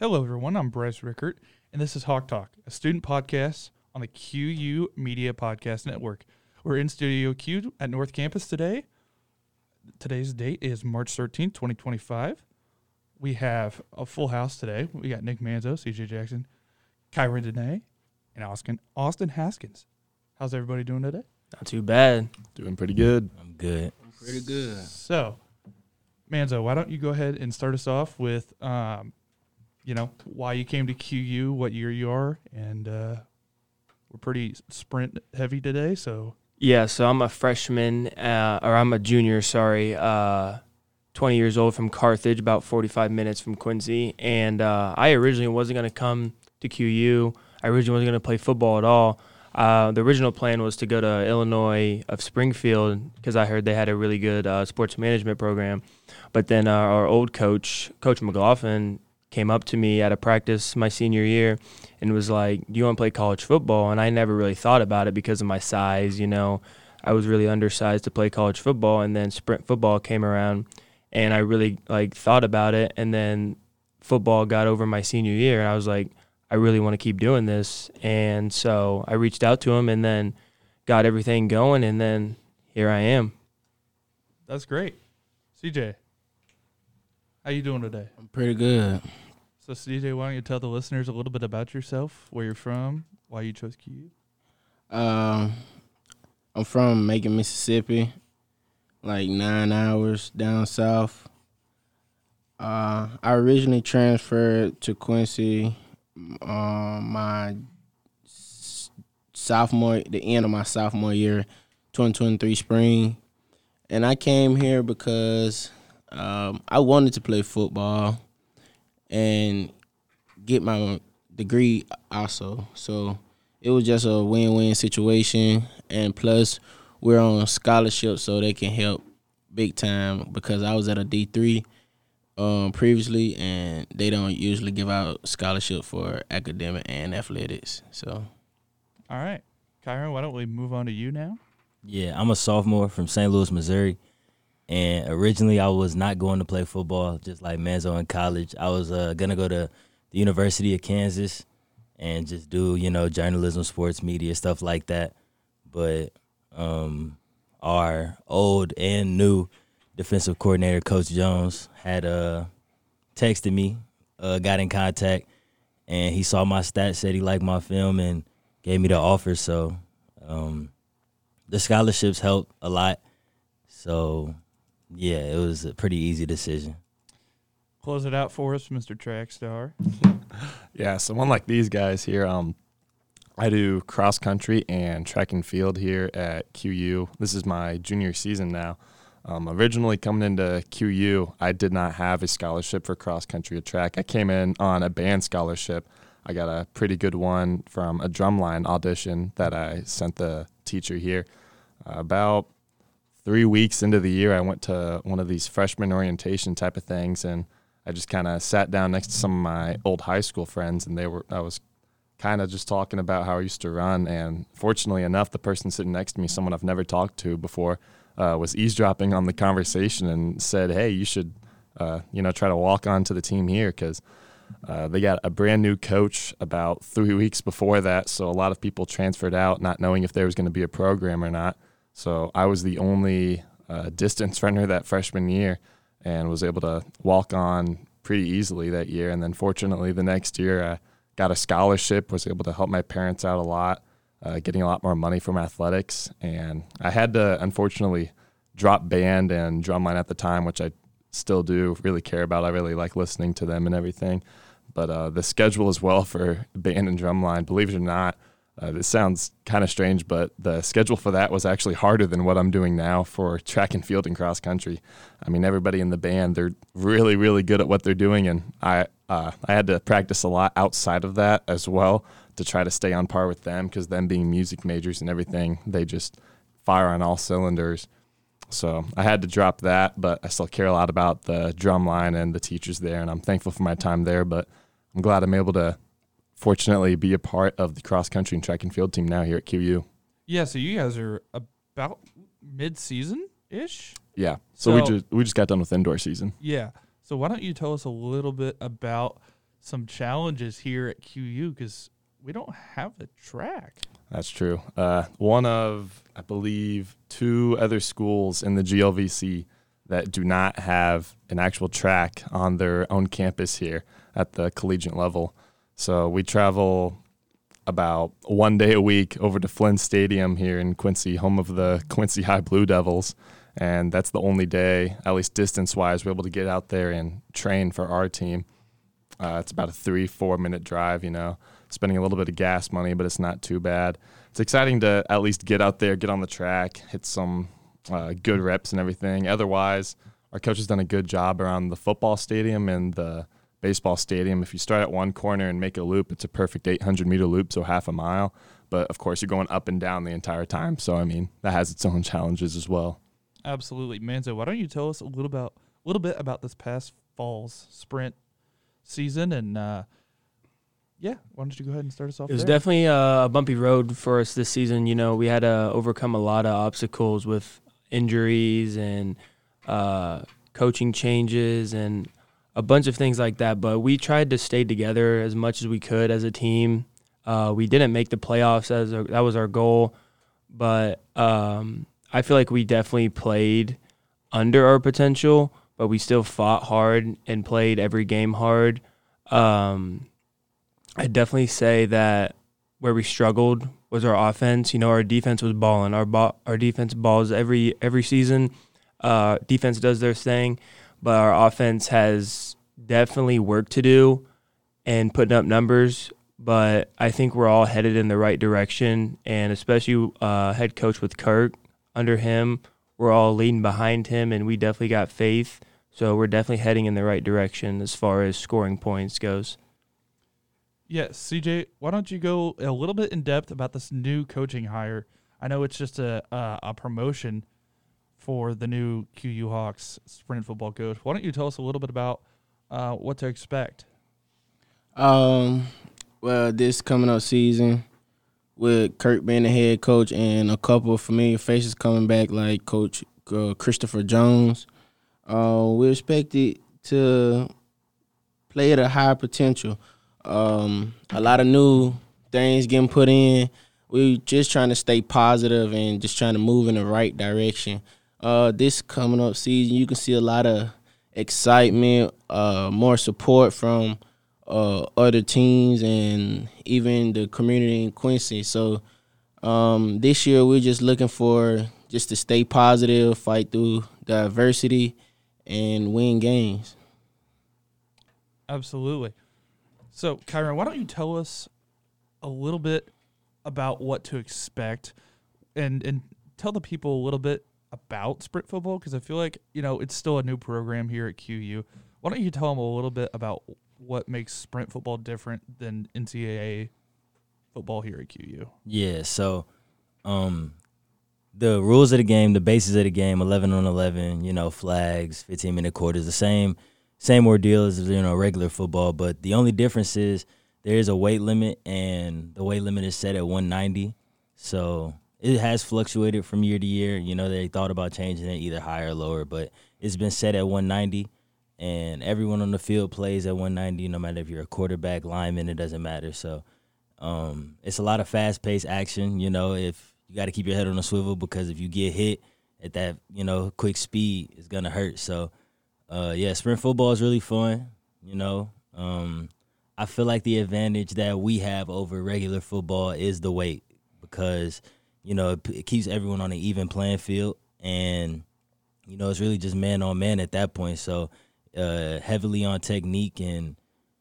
Hello, everyone. I'm Bryce Rickert, and this is Hawk Talk, a student podcast on the QU Media Podcast Network. We're in Studio Q at North Campus today. Today's date is March 13th, 2025. We have a full house today. We got Nick Manzo, CJ Jackson, Kyron Dene, and Austin Haskins. How's everybody doing today? Not too bad. Doing pretty good. I'm good. Pretty good. So, Manzo, why don't you go ahead and start us off with, why you came to QU, what year you are, and we're pretty sprint heavy today, so. Yeah, so I'm a freshman, I'm a junior, 20 years old from Carthage, about 45 minutes from Quincy, and I originally wasn't going to come to QU. I originally wasn't going to play football at all. The original plan was to go to Illinois of Springfield because I heard they had a really good sports management program. But then our old coach, Coach McLaughlin, came up to me at a practice my senior year and was like, do you want to play college football? And I never really thought about it because of my size, I was really undersized to play college football. And then sprint football came around and I really thought about it. And then football got over my senior year and I was like, I really want to keep doing this. And so I reached out to him and then got everything going, and then here I am. That's great. CJ, how you doing today? I'm pretty good. So, CJ, why don't you tell the listeners a little bit about yourself, where you're from, why you chose QU? I'm from Macon, Mississippi, like 9 hours down south. I originally transferred to Quincy the end of my sophomore year, 2023 spring. And I came here because I wanted to play football and get my degree also. So it was just a win-win situation. And plus, we're on scholarship, so they can help big time because I was at a D3 previously, and they don't usually give out scholarship for academic and athletics. So, all right, Kyron, why don't we move on to you now? Yeah, I'm a sophomore from St. Louis, Missouri, and originally I was not going to play football, just like Manzo in college. I was gonna go to the University of Kansas and just do journalism, sports media, stuff like that. But our old and new defensive coordinator, Coach Jones, had texted me, got in contact, and he saw my stats, said he liked my film, and gave me the offer. So the scholarships helped a lot. So, yeah, it was a pretty easy decision. Close it out for us, Mr. Trackstar. Yeah, so unlike these guys here, I do cross country and track and field here at QU. This is my junior season now. Originally coming into QU, I did not have a scholarship for cross country or track. I came in on a band scholarship. I got a pretty good one from a drumline audition that I sent the teacher here. About 3 weeks into the year, I went to one of these freshman orientation type of things, and I just kind of sat down next to some of my old high school friends, and I was kind of just talking about how I used to run, and fortunately enough, the person sitting next to me, someone I've never talked to before, was eavesdropping on the conversation and said, hey, you should, try to walk on to the team here because they got a brand new coach about 3 weeks before that. So a lot of people transferred out not knowing if there was going to be a program or not. So I was the only distance runner that freshman year and was able to walk on pretty easily that year. And then fortunately the next year I got a scholarship, was able to help my parents out a lot. Getting a lot more money from athletics, and I had to unfortunately drop band and drumline at the time, which I still do really care about. I really like listening to them and everything, but the schedule as well for band and drumline, believe it or not, this sounds kind of strange, but the schedule for that was actually harder than what I'm doing now for track and field and cross country. I mean, everybody in the band, they're really, really good at what they're doing, and I had to practice a lot outside of that as well to try to stay on par with them because them being music majors and everything, they just fire on all cylinders. So I had to drop that, but I still care a lot about the drum line and the teachers there, and I'm thankful for my time there, but I'm glad I'm able to fortunately be a part of the cross-country and track and field team now here at QU. Yeah, so you guys are about mid-season-ish? Yeah, so we just got done with indoor season. Yeah, so why don't you tell us a little bit about some challenges here at QU because we don't have a track. That's true. One of, I believe, 2 other schools in the GLVC that do not have an actual track on their own campus here at the collegiate level. So we travel about 1 day a week over to Flynn Stadium here in Quincy, home of the Quincy High Blue Devils. And that's the only day, at least distance-wise, we're able to get out there and train for our team. It's about a 3-4 minute drive, spending a little bit of gas money, but it's not too bad. It's exciting to at least get out there, get on the track, hit some good reps and everything. Otherwise, our coach has done a good job around the football stadium and the baseball stadium. If you start at one corner and make a loop, it's a perfect 800-meter loop, so half a mile. But, of course, you're going up and down the entire time. So, that has its own challenges as well. Absolutely. Manzo, why don't you tell us a little bit about this past fall's sprint season? And, why don't you go ahead and start us off It was there? definitely a bumpy road for us this season. We had to overcome a lot of obstacles with injuries and coaching changes and a bunch of things like that. But we tried to stay together as much as we could as a team. We didn't make the playoffs. That was our goal. But I feel like we definitely played under our potential, but we still fought hard and played every game hard. I'd definitely say that where we struggled was our offense. Our defense was balling. Our defense balls every season. Defense does their thing, but our offense has definitely work to do and putting up numbers. But I think we're all headed in the right direction, and especially head coach with Kirk, under him, we're all leading behind him, and we definitely got faith. So we're definitely heading in the right direction as far as scoring points goes. Yes, CJ, why don't you go a little bit in depth about this new coaching hire? I know it's just a promotion for the new QU Hawks sprint football coach. Why don't you tell us a little bit about what to expect? Well, this coming up season, with Kirk being the head coach and a couple of familiar faces coming back like Coach Christopher Jones, we expected to play at a high potential. A lot of new things getting put in. We just trying to stay positive and just trying to move in the right direction. This coming up season, you can see a lot of excitement, more support from other teams and even the community in Quincy. So this year we're just looking for just to stay positive, fight through the adversity, and win games. Absolutely. So, Kyron, why don't you tell us a little bit about what to expect and tell the people a little bit about sprint football, because I feel like, it's still a new program here at QU. Why don't you tell them a little bit about what makes sprint football different than NCAA football here at QU? Yeah, so the rules of the game, the bases of the game, 11 on 11, flags, 15-minute quarters, the same ordeal as, regular football. But the only difference is there is a weight limit, and the weight limit is set at 190. So it has fluctuated from year to year. They thought about changing it either higher or lower, but it's been set at 190. And everyone on the field plays at 190, no matter if you're a quarterback, lineman, it doesn't matter. So it's a lot of fast-paced action. If you got to keep your head on a swivel, because if you get hit at that, quick speed, it's going to hurt. So, sprint football is really fun. I feel like the advantage that we have over regular football is the weight, because, it keeps everyone on an even playing field. And, it's really just man on man at that point. So, heavily on technique, and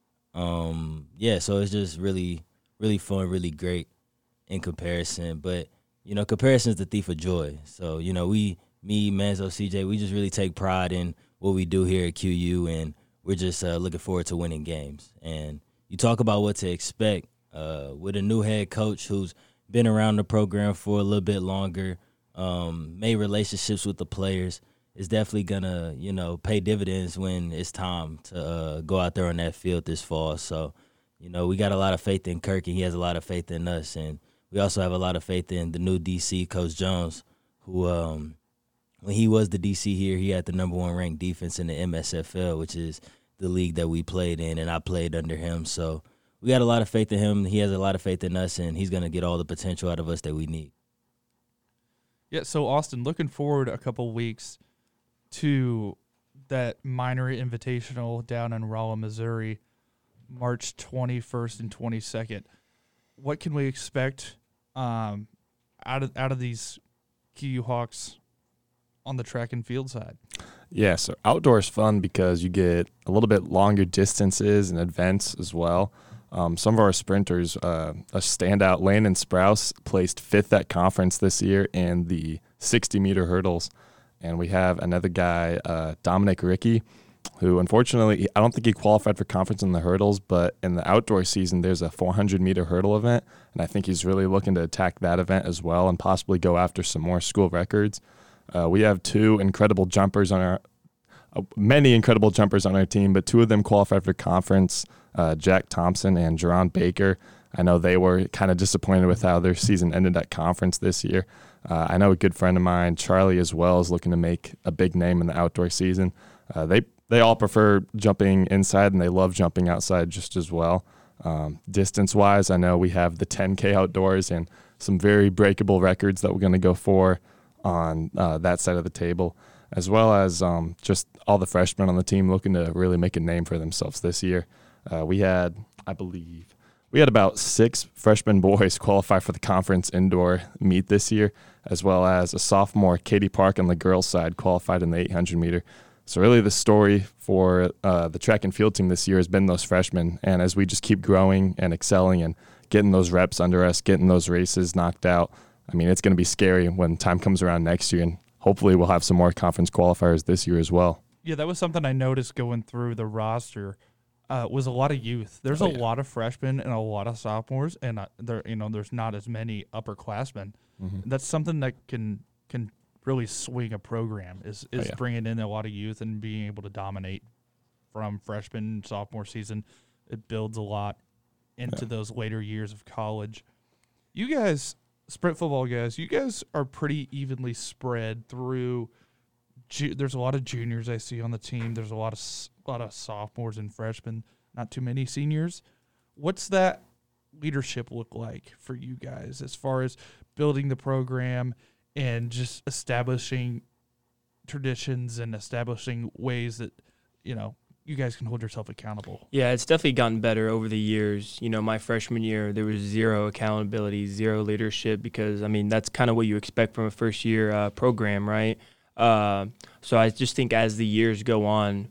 so it's just really, really fun, really great in comparison. But comparison is the thief of joy. So me, Manzo, CJ, we just really take pride in what we do here at QU, and we're just looking forward to winning games. And you talk about what to expect with a new head coach who's been around the program for a little bit longer, made relationships with the players. Is definitely gonna, pay dividends when it's time to go out there on that field this fall. So, we got a lot of faith in Kirk, and he has a lot of faith in us. And we also have a lot of faith in the new DC, Coach Jones, who, when he was the DC here, he had the #1 ranked defense in the MSFL, which is the league that we played in, and I played under him. So we got a lot of faith in him. He has a lot of faith in us, and he's going to get all the potential out of us that we need. Yeah, so Austin, looking forward a couple weeks to that minor invitational down in Rolla, Missouri, March 21st and 22nd. What can we expect out of these QU Hawks on the track and field side? Yeah, so outdoor is fun because you get a little bit longer distances and events as well. Some of our sprinters, a standout, Landon Sprouse, placed 5th at conference this year in the 60-meter hurdles. And we have another guy, Dominic Ricky, who unfortunately, I don't think he qualified for conference in the hurdles, but in the outdoor season, there's a 400-meter hurdle event. And I think he's really looking to attack that event as well and possibly go after some more school records. We have many incredible jumpers on our team, but 2 of them qualified for conference, Jack Thompson and Jerron Baker. I know they were kind of disappointed with how their season ended at conference this year. I know a good friend of mine, Charlie, as well, is looking to make a big name in the outdoor season. They all prefer jumping inside, and they love jumping outside just as well. Distance-wise, I know we have the 10K outdoors and some very breakable records that we're going to go for on that side of the table, as well as just all the freshmen on the team looking to really make a name for themselves this year. We had about 6 freshman boys qualify for the conference indoor meet this year, as well as a sophomore, Katie Park, on the girls' side qualified in the 800-meter. So really the story for the track and field team this year has been those freshmen, and as we just keep growing and excelling and getting those reps under us, getting those races knocked out, I mean, it's going to be scary when time comes around next year, and hopefully we'll have some more conference qualifiers this year as well. Yeah, that was something I noticed going through the roster. Was a lot of youth. There's a lot of freshmen and a lot of sophomores, and there's not as many upperclassmen. Mm-hmm. That's something that can really swing a program is bringing in a lot of youth and being able to dominate from freshman sophomore season. It builds a lot into those later years of college. You guys, sprint football guys, you guys are pretty evenly spread through. There's a lot of juniors I see on the team. There's a lot of sophomores and freshmen, not too many seniors. What's that leadership look like for you guys as far as building the program and just establishing traditions and establishing ways that, you guys can hold yourself accountable? Yeah, it's definitely gotten better over the years. My freshman year, there was zero accountability, zero leadership because, that's kind of what you expect from a first-year program, right? So I just think as the years go on,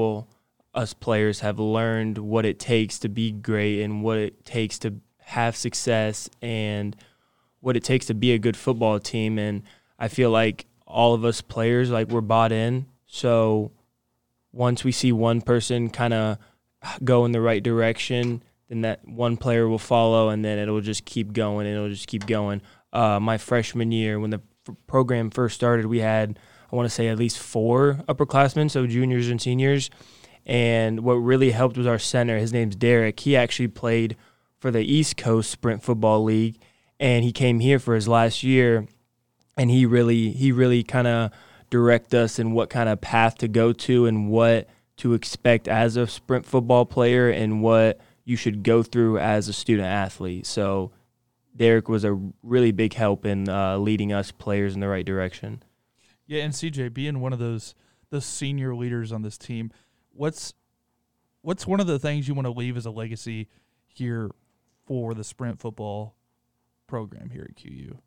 us players have learned what it takes to be great and what it takes to have success and what it takes to be a good football team. And I feel like all of us players, we're bought in. So once we see one person kind of go in the right direction, then that one player will follow, and then it'll just keep going, and it'll just keep going. My freshman year, when the program first started, we had, I want to say, at least 4 upperclassmen, so juniors and seniors. And what really helped was our center. His name's Derek. He actually played for the East Coast Sprint Football League, and he came here for his last year, and he really kind of direct us in what kind of path to go to and what to expect as a sprint football player and what you should go through as a student athlete. So Derek was a really big help in leading us players in the right direction. Yeah, and CJ, being one of those senior leaders on this team, what's one of the things you want to leave as a legacy here for the sprint football program here at QU?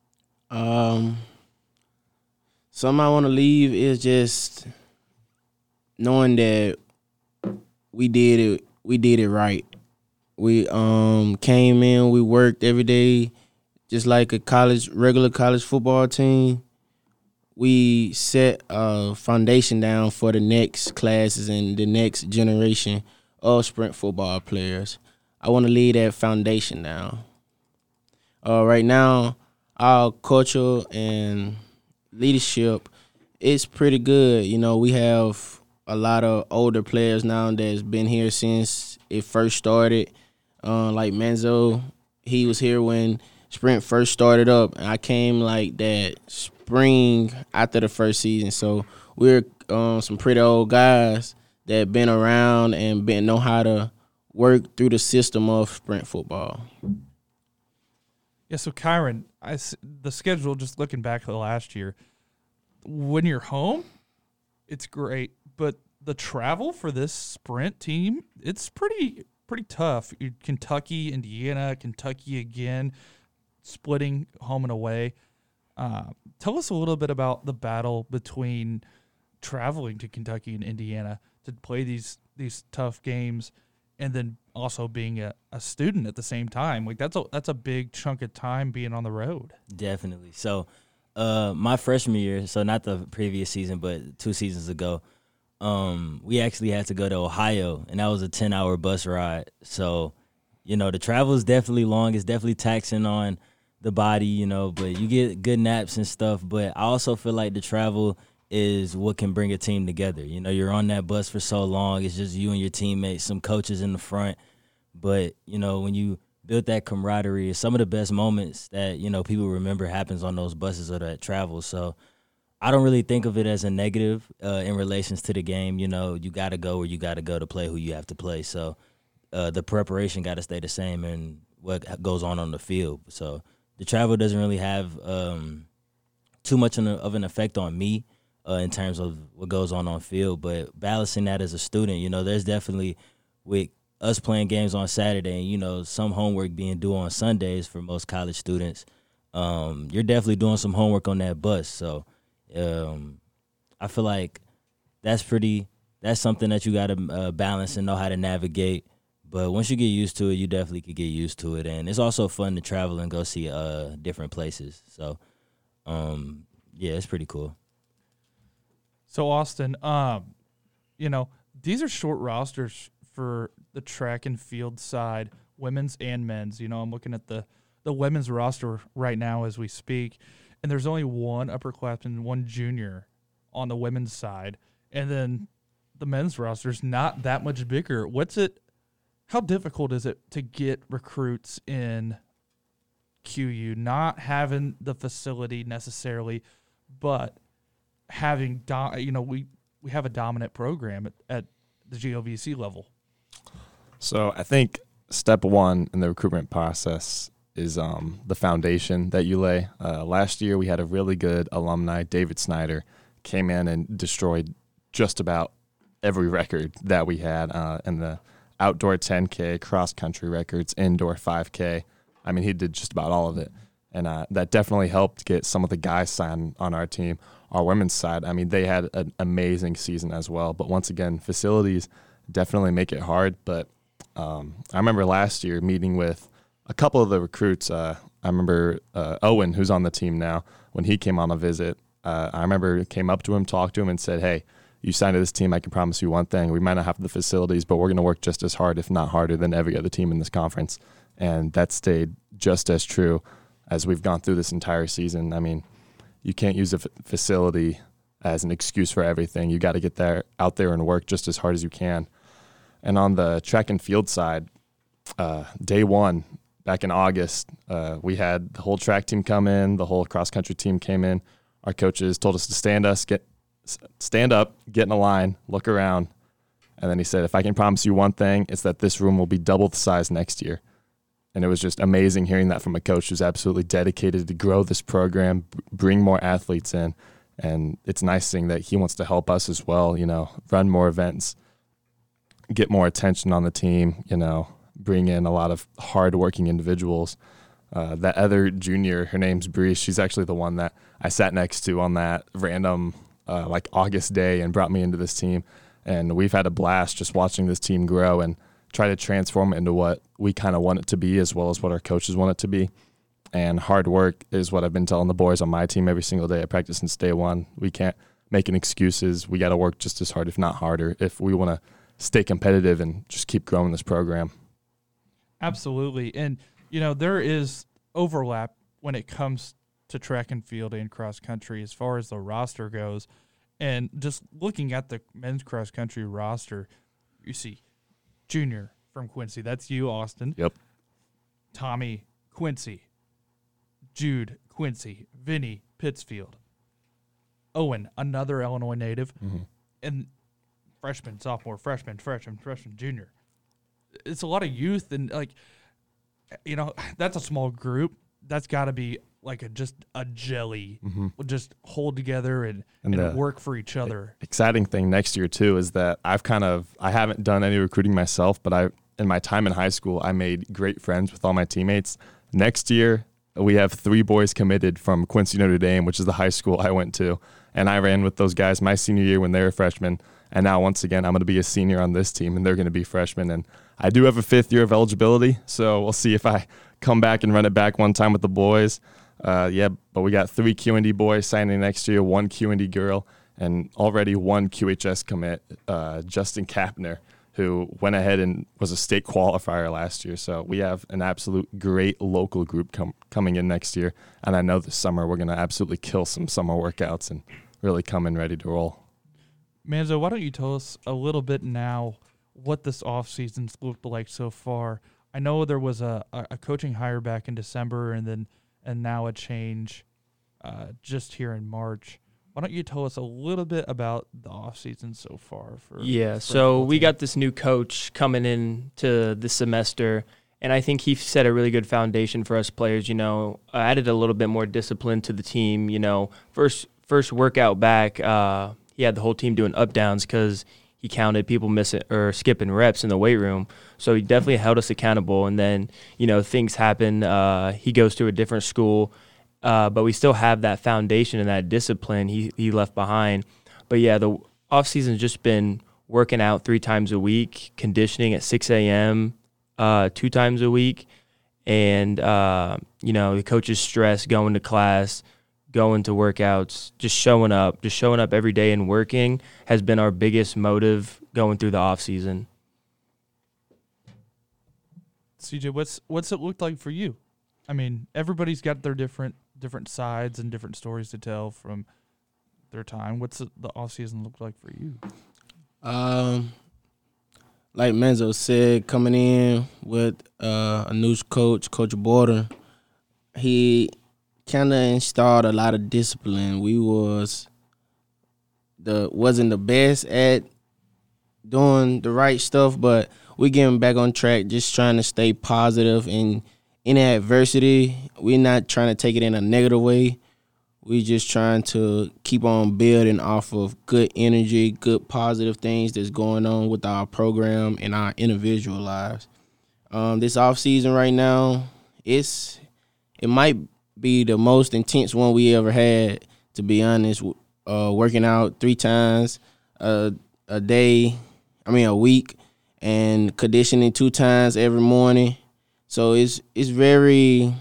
Something I want to leave is just knowing that we did it right. We came in, we worked every day, just like a regular college football team. We set a foundation down for the next classes and the next generation of sprint football players. I want to lay that foundation down. Right now, our culture and leadership is pretty good. We have a lot of older players now that's been here since it first started. Like Manzo, he was here when Sprint first started up. I came like that spring after the first season. So we're some pretty old guys that been around and know how to work through the system of sprint football. Yeah, so Kyron, the schedule, just looking back at the last year, when you're home, it's great, but the travel for this sprint team, it's pretty tough. Kentucky, Indiana, Kentucky again, splitting home and away. Tell us a little bit about the battle between traveling to Kentucky and Indiana to play these tough games, and then also being a student at the same time. Like that's a big chunk of time being on the road. Definitely. So my freshman year, so not the previous season, but 2 seasons ago, we actually had to go to Ohio, and that was a 10-hour bus ride. So, the travel is definitely long. It's definitely taxing on the body, but you get good naps and stuff. But I also feel like the travel is what can bring a team together. You're on that bus for so long. It's just you and your teammates, some coaches in the front. But, when you build that camaraderie, some of the best moments that, people remember happens on those buses or that travel. So I don't really think of it as a negative in relations to the game. You got to go where you got to go to play who you have to play. So the preparation got to stay the same and what goes on the field. So the travel doesn't really have too much of an effect on me in terms of what goes on field. But balancing that as a student, there's definitely with us playing games on Saturday and, some homework being due on Sundays for most college students, you're definitely doing some homework on that bus. So I feel like that's something that you got to balance and know how to navigate. But once you get used to it, you definitely could get used to it. And it's also fun to travel and go see different places. So, yeah, it's pretty cool. So, Austin, these are short rosters for the track and field side, women's and men's. I'm looking at the women's roster right now as we speak, and there's only one upperclassman and one junior on the women's side. And then the men's roster is not that much bigger. How difficult is it to get recruits in QU, not having the facility necessarily, but having we have a dominant program at the GOVC level? So I think step one in the recruitment process is the foundation that you lay. Last year we had a really good alumni, David Snyder, came in and destroyed just about every record that we had in the outdoor 10K, cross-country records, indoor 5K. I mean, he did just about all of it. And that definitely helped get some of the guys signed on our team. Our women's side, I mean, they had an amazing season as well. But once again, facilities definitely make it hard. But I remember last year meeting with a couple of the recruits. I remember Owen, who's on the team now, when he came on a visit, I remember came up to him, talked to him, and said, hey, you signed to this team, I can promise you one thing. We might not have the facilities, but we're going to work just as hard, if not harder, than every other team in this conference. And that stayed just as true as we've gone through this entire season. I mean, you can't use a facility as an excuse for everything. You got to get out there and work just as hard as you can. And on the track and field side, day one, back in August, we had the whole track team come in, the whole cross-country team came in. Our coaches told us to stand up, get in a line, look around. And then he said, if I can promise you one thing, it's that this room will be double the size next year. And it was just amazing hearing that from a coach who's absolutely dedicated to grow this program, bring more athletes in. And it's nice seeing that he wants to help us as well, run more events, get more attention on the team, bring in a lot of hardworking individuals. That other junior, her name's Bree. She's actually the one that I sat next to on that random August day and brought me into this team. And we've had a blast just watching this team grow and try to transform it into what we kind of want it to be, as well as what our coaches want it to be. And hard work is what I've been telling the boys on my team every single day. I practice since day one. We can't make any excuses. We got to work just as hard, if not harder, if we want to stay competitive and just keep growing this program. Absolutely. And, there is overlap when it comes to track and field and cross country as far as the roster goes. And just looking at the men's cross country roster, you see Junior from Quincy. That's you, Austin. Yep. Tommy, Quincy. Jude, Quincy. Vinny, Pittsfield. Owen, another Illinois native. Mm-hmm. And freshman, sophomore, freshman, junior. It's a lot of youth, and that's a small group. That's got to be like just a jelly, will just hold together and work for each other. Exciting thing next year too is that I haven't done any recruiting myself, but in my time in high school, I made great friends with all my teammates. Next year, we have 3 boys committed from Quincy Notre Dame, which is the high school I went to, and I ran with those guys my senior year when they were freshmen. And now, once again, I'm going to be a senior on this team, and they're going to be freshmen. And I do have a 5th year of eligibility, so we'll see if I come back and run it back one time with the boys. But we got 3 QND boys signing next year, 1 QND girl, and already 1 QHS commit, Justin Kapner, who went ahead and was a state qualifier last year. So we have an absolute great local group coming in next year. And I know this summer we're going to absolutely kill some summer workouts and really come in ready to roll. Manzo, why don't you tell us a little bit now what this offseason's looked like so far? I know there was a coaching hire back in December and now a change just here in March. Why don't you tell us a little bit about the offseason so far? So we got this new coach coming in to this semester, and I think he set a really good foundation for us players. Added a little bit more discipline to the team. First workout back, he had the whole team doing up downs because he counted people missing or skipping reps in the weight room. So he definitely held us accountable. And then, things happen. He goes to a different school, but we still have that foundation and that discipline he left behind. But, yeah, the offseason's just been working out 3 times a week, conditioning at 6 a.m. 2 times a week. And, the coach's stress going to class, going to workouts, just showing up every day and working has been our biggest motive going through the off season. CJ, what's it looked like for you? I mean, everybody's got their different sides and different stories to tell from their time. What's the off season look like for you? Like Menzo said, coming in with a new coach, Coach Border, he kind of installed a lot of discipline. We wasn't the best at doing the right stuff, but we getting back on track, just trying to stay positive in adversity. We're not trying to take it in a negative way. We just trying to keep on building off of good energy, good positive things that's going on with our program and our individual lives. This off season right now, it might be the most intense one we ever had, to be honest. Working out 3 times a week, and conditioning 2 times every morning. So it's very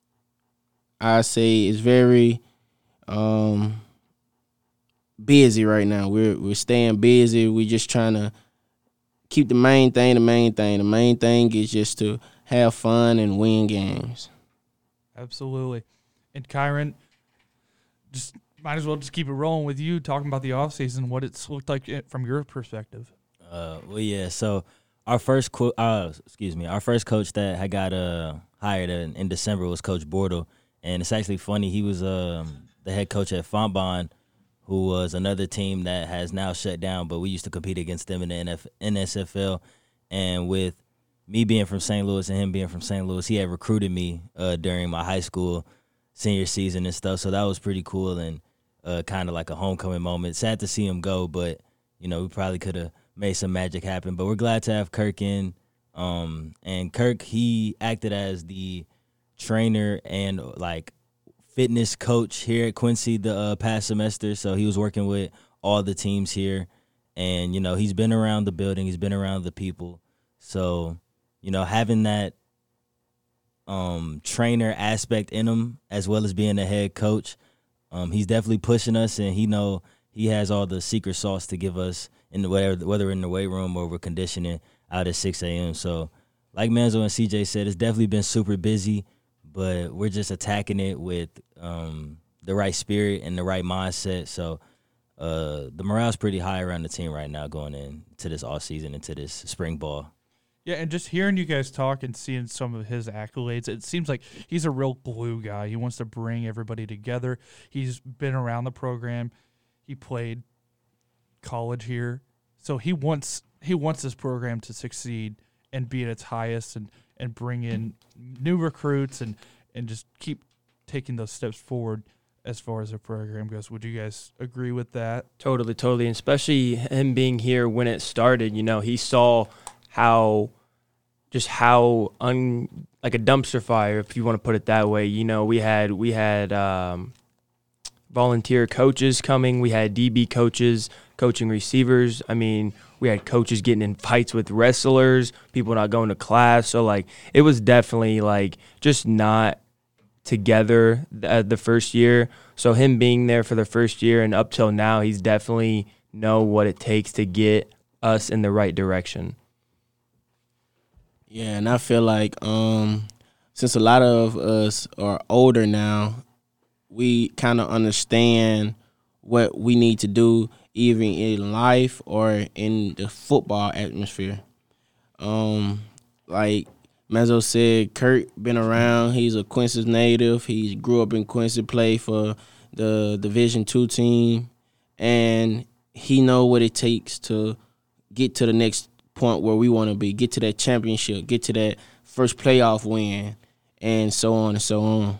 busy right now. We're staying busy. We're just trying to keep the main thing. The main thing is just to have fun and win games. Absolutely. And Kyron, just might as well just keep it rolling with you, talking about the offseason, what it's looked like from your perspective. So our first coach that had got hired in December was Coach Bordeaux, and it's actually funny. He was the head coach at Fontbonne, who was another team that has now shut down, but we used to compete against them in the NSFL. And with me being from St. Louis and him being from St. Louis, he had recruited me during my high school senior season and stuff, so that was pretty cool and kind of like a homecoming moment. Sad to see him go, but, we probably could have made some magic happen. But we're glad to have Kirk in. And Kirk, he acted as the trainer and, fitness coach here at Quincy the past semester, so he was working with all the teams here. And, he's been around the building. He's been around the people. So, having that trainer aspect in him as well as being a head coach, he's definitely pushing us, and he has all the secret sauce to give us whether in the weight room or we're conditioning out at 6 a.m. So like Manzo and CJ said, it's definitely been super busy, but we're just attacking it with the right spirit and the right mindset. So the morale's pretty high around the team right now going into this off season, into this spring ball. Yeah, and just hearing you guys talk and seeing some of his accolades, it seems like he's a real glue guy. He wants to bring everybody together. He's been around the program. He played college here, So he wants this program to succeed and be at its highest and bring in new recruits and just keep taking those steps forward as far as the program goes. Would you guys agree with that? Totally, totally. And especially him being here when it started, he saw how like a dumpster fire, if you want to put it that way. We had volunteer coaches coming. We had DB coaches coaching receivers. I mean, we had coaches getting in fights with wrestlers, people not going to class. So, like, it was definitely, like, just not together the first year. So him being there for the first year and up till now, he's definitely know what it takes to get us in the right direction. Yeah, and I feel like since a lot of us are older now, we kind of understand what we need to do, even in life or in the football atmosphere. Like Mezzo said, Kurt been around. He's a Quincy native. He grew up in Quincy, played for the Division II team, and he know what it takes to get to the next point where we want to be, get to that championship, get to that first playoff win, and so on and so on.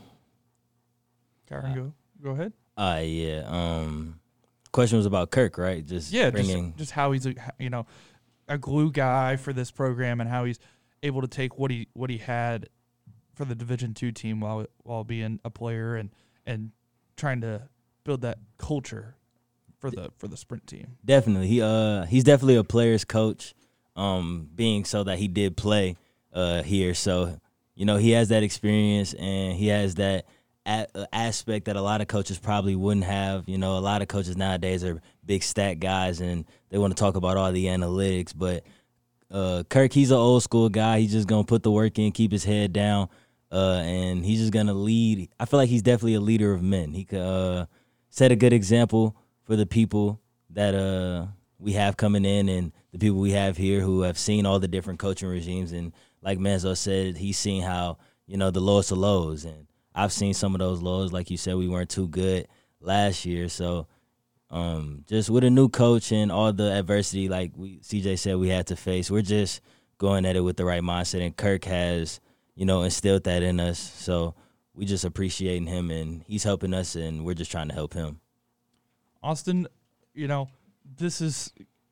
Karen, go ahead. Yeah. Question was about Kirk, right? Just how he's a glue guy for this program and how he's able to take what he had for the Division II team while being a player and trying to build that culture for the sprint team. Definitely, he's definitely a player's coach. Being so that he did play here, so he has that experience and he has that aspect that a lot of coaches probably wouldn't have. A lot of coaches nowadays are big stat guys and they want to talk about all the analytics, but Kirk, he's an old school guy. He's just gonna put the work in, keep his head down, and he's just gonna lead. I feel like he's definitely a leader of men. He could set a good example for the people that we have coming in and the people we have here who have seen all the different coaching regimes. And like Manzo said, he's seen how the lowest of lows, and I've seen some of those lows. Like you said, we weren't too good last year, so. Just with a new coach and all the adversity, like CJ said, we had to face, we're just going at it with the right mindset. And Kirk has, instilled that in us. So we just appreciating him, and he's helping us, and we're just trying to help him. Austin, this is,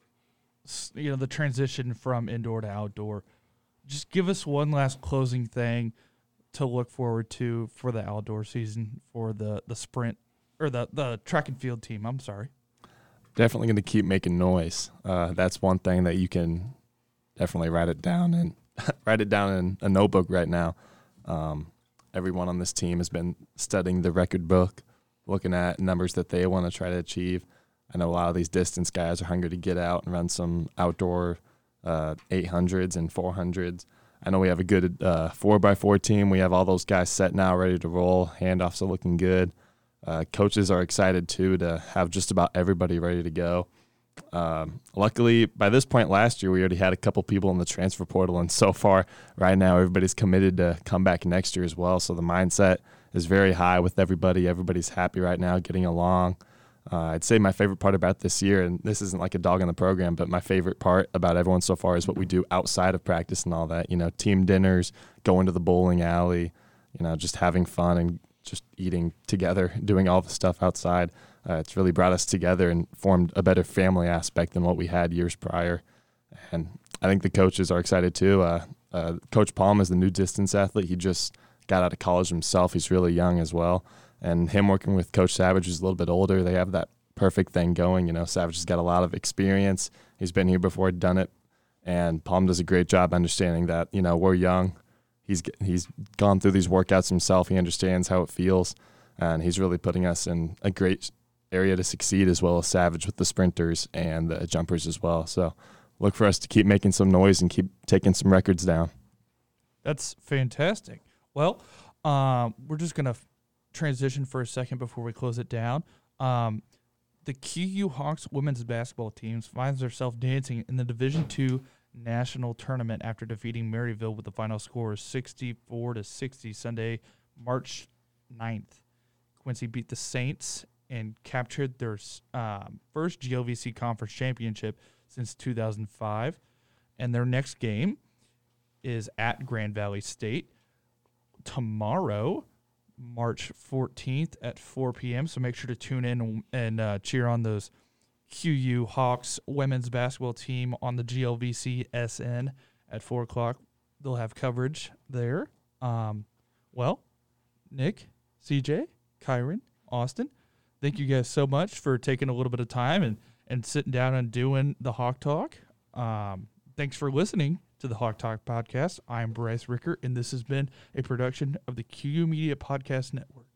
the transition from indoor to outdoor. Just give us one last closing thing to look forward to for the outdoor season for the sprint. Or the track and field team, I'm sorry. Definitely going to keep making noise. That's one thing that you can definitely write it down in a notebook right now. Everyone on this team has been studying the record book, looking at numbers that they want to try to achieve. I know a lot of these distance guys are hungry to get out and run some outdoor 800s and 400s. I know we have a good 4x4 team. We have all those guys set now, ready to roll. Handoffs are looking good. Coaches are excited, too, to have just about everybody ready to go. Luckily, by this point last year, we already had a couple people in the transfer portal, and so far right now everybody's committed to come back next year as well. So the mindset is very high with everybody. Everybody's happy right now, getting along. I'd say my favorite part about this year, and this isn't like a dog in the program, but my favorite part about everyone so far is what we do outside of practice and all that. Team dinners, going to the bowling alley, just having fun and just eating together, doing all the stuff outside. It's really brought us together and formed a better family aspect than what we had years prior. And I think the coaches are excited too. Coach Palm is the new distance athlete. He just got out of college himself. He's really young as well. And him working with Coach Savage, who's a little bit older, they have that perfect thing going. Savage has got a lot of experience. He's been here before, done it. And Palm does a great job understanding that, we're young. He's gone through these workouts himself. He understands how it feels, and he's really putting us in a great area to succeed, as well as Savage with the sprinters and the jumpers as well. So look for us to keep making some noise and keep taking some records down. That's fantastic. Well, we're just going to transition for a second before we close it down. The QU Hawks women's basketball teams finds herself dancing in the Division II national tournament after defeating Maryville with the final score of 64-60 Sunday, March 9th. Quincy beat the Saints and captured their first GLVC Conference Championship since 2005. And their next game is at Grand Valley State tomorrow, March 14th at 4 p.m. So make sure to tune in and cheer on those QU Hawks women's basketball team on the GLVC SN at 4 o'clock. They'll have coverage there. Well, Nick, CJ, Kyron, Austin, thank you guys so much for taking a little bit of time and sitting down and doing the Hawk Talk. Thanks for listening to the Hawk Talk podcast. I'm Bryce Rickert, and this has been a production of the QU Media Podcast Network.